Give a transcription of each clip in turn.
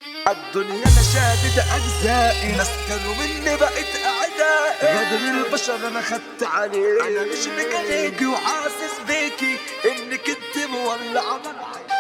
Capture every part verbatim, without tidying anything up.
الدنيا انا شادد اجزائي، ناس كانوا مني بقيت اعدائي، غدر البشر انا خدت عليه. انا مش ميكانيكي وحاسس بيكي انك انت مولعه ملعب.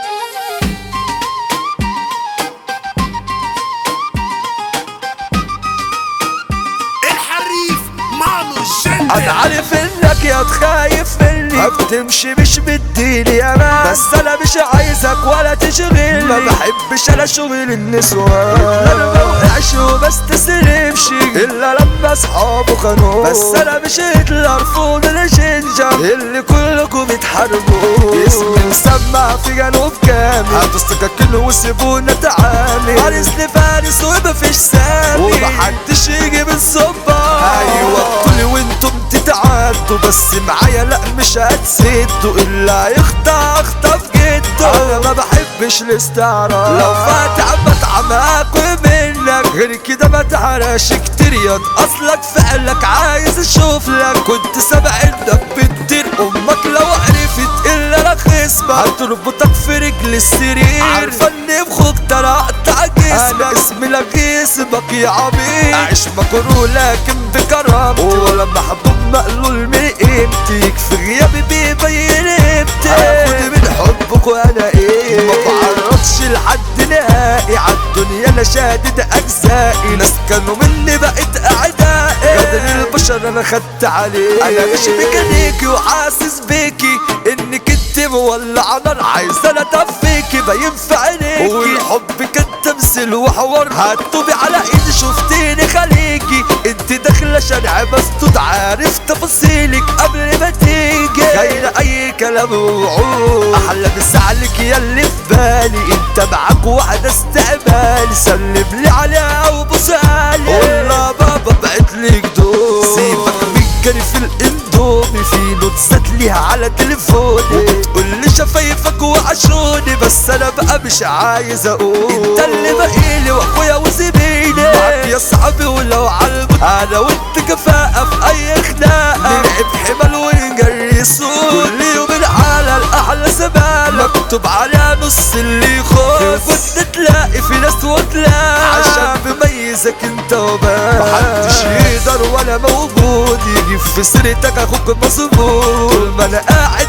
انا عارف انك يا تخايف مني، بتمشي مش مديني امان، بس انا مش عايزك ولا تشغلني، ما بحبش انا شغل النسوان. انا موقعش وبستسلمش الا لما اصحابه خانوه، بس انا مش هتلر فوق الجنجة اللي كلكم بتحاربوه. اسمي مسمع في جنوب كامل، هتستككلوا وسيبونا تعامل، فارس لفارس ومفيش سامي، ومحدش يجي من صبا. ايوه طولي وانتم تتعدوا، بس معايا لا مش هتسدوا، الا يخطى اخطف جده. انا ما بحبش الاستعراض، لو فاتح بتعماك ومنك غير كده ما تعرفش كتير، ياض اصلك فعلك عايز اشوف لك. كنت سابع انك بتطير امك، لو عرفت الا لك خصمك هتربطك في رجل السرير. عارفه اني بخوك ترى اقطع جسمك، انا اسمي لك اسمك يا عبيد، اعيش مكروه لكن بكرم، ولا محبوب مقلول من قيمتك، في غيابي بيبين قيمتك. هاخد من حبك وانا ايه، ما بعرضش لحد نهائي، عالدنيا انا شادد اجزائي، ناس كانوا مني بقيت اعدائي، غدر البشر انا خدت عليه. انا مش ميكانيكي وحاسس بيكي انك انت مولعه نار، عايز انا اطفيكي باين في عينيكي، والحب كان تمثيل وحوار، هتوبي على ايدي شفتيني خليكي، انت داخله شارع مسدود، عارف تفاصيلك قبل ما تيجي، غير اي كلام ووعود. احلى مساعلك ياللي في بالي، انت معاك واحده استقبالي، سلم لي عليها وبوسالي، والله بابا بعتلك دول، سيبك من جري في الاندومي، في نوتسات ليها على تليفوني، وبتقولي شفايفك وعشوني، بس انا بقى مش عايز اقول، انت اللي بقيلي واخويا وزميلي، معاك يا صاحبي ولو عالبط، انا وانت كفاءة في اي خناقة، نلعب حمل ونجري سود، كل يوم على الاحلى زبالة، مكتوب عليها نص اللي يخص، كنت تلاقي في ناس وتلاقي، عشان بميزك انت وبس، محدش يقدر ولا موجود يجي في سيرتك اخوك مظبوط، طول ما انا قاعد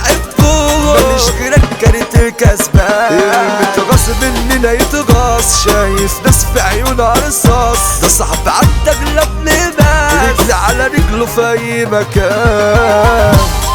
بيحبوك ماليش غيرك كانت الكسبان، المتغاص مننا يتغاص، شايف ناس في عيونها رصاص، ده صاحب عندك لابن ماس، رجل على رجله في اي مكان.